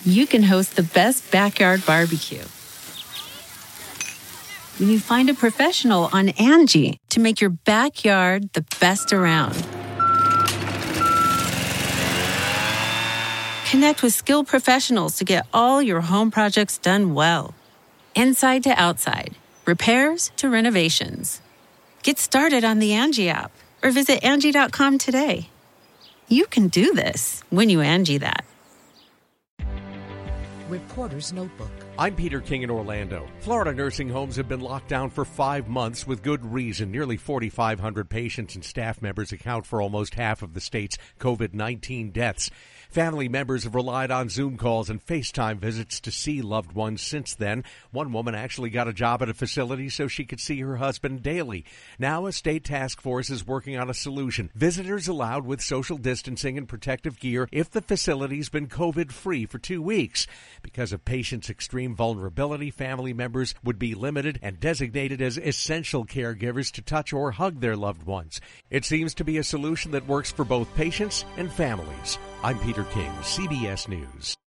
you can host the best backyard barbecue. When you find a professional on Angie to make your backyard the best around. Connect with skilled professionals to get all your home projects done well. Inside to outside, repairs to renovations. Get started on the Angie app or visit Angie.com today. You can do this when you Angie that. Reporter's Notebook. I'm Peter King in Orlando. Florida nursing homes have been locked down for 5 months with good reason. Nearly 4,500 patients and staff members account for almost half of the state's COVID-19 deaths. Family members have relied on Zoom calls and FaceTime visits to see loved ones since then. One woman actually got a job at a facility so she could see her husband daily. Now a state task force is working on a solution. Visitors allowed with social distancing and protective gear if the facility's been COVID-free for 2 weeks. Because of patients' extreme vulnerability, family members would be limited and designated as essential caregivers to touch or hug their loved ones. It seems to be a solution that works for both patients and families. I'm Peter King, CBS News.